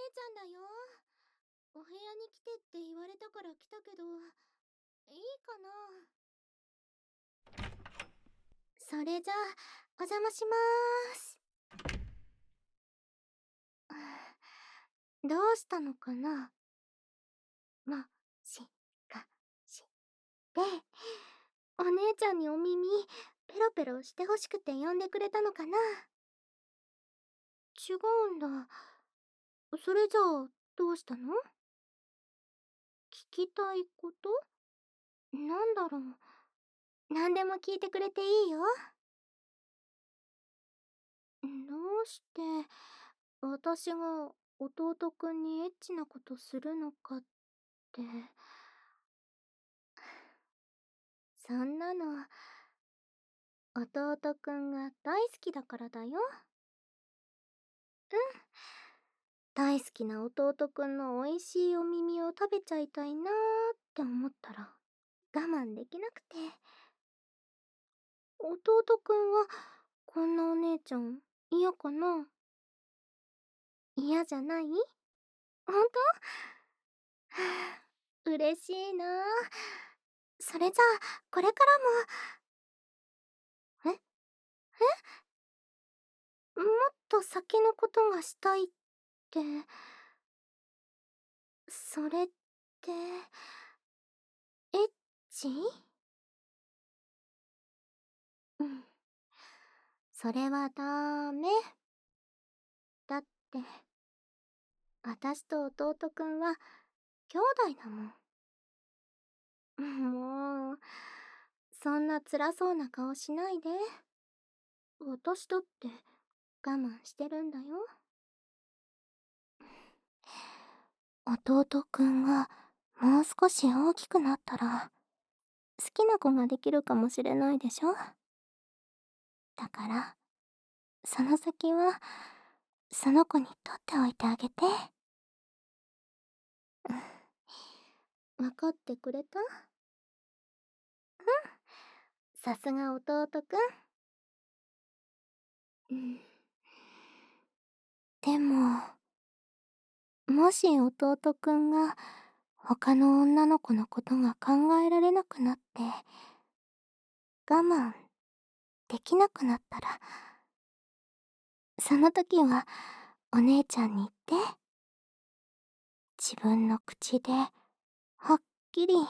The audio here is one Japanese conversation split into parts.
ちゃんだよ。お部屋に来てって言われたから来たけど、いいかな？それじゃあ、お邪魔しまーす。どうしたのかな？もしかして、お姉ちゃんにお耳、ペロペロしてほしくて呼んでくれたのかな？違うんだ。それじゃあ、どうしたの？聞きたいこと？なんだろう。何でも聞いてくれていいよ。どうして私が弟くんにエッチなことするのかって。そんなの弟くんが大好きだからだよ。大好きな弟くんの美味しいお耳を食べちゃいたいなーって思ったら我慢できなくて。弟くんはこんなお姉ちゃん嫌かな？嫌じゃない？ほんと？嬉しいな。それじゃあこれからも。もっと先のことがしたいって、それって、エッチ？うん。それはダメ。だって、私と弟くんは兄弟だもん。もう、そんな辛そうな顔しないで。私だって我慢してるんだよ。弟くんがもう少し大きくなったら、好きな子ができるかもしれないでしょ？だから、その先は、その子に取っておいてあげて。分かってくれた？さすが弟くん。でも、もし弟くんが他の女の子のことが考えられなくなって、我慢できなくなったら、その時はお姉ちゃんに言って。自分の口で、はっきり、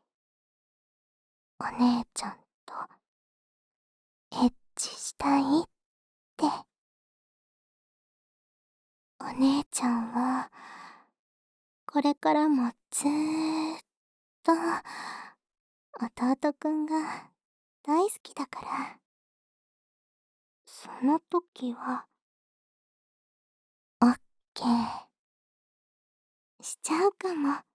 お姉ちゃんと、エッチしたいって。お姉ちゃんは、これからもずーっと、弟くんが大好きだから、その時は、オッケーしちゃうかも。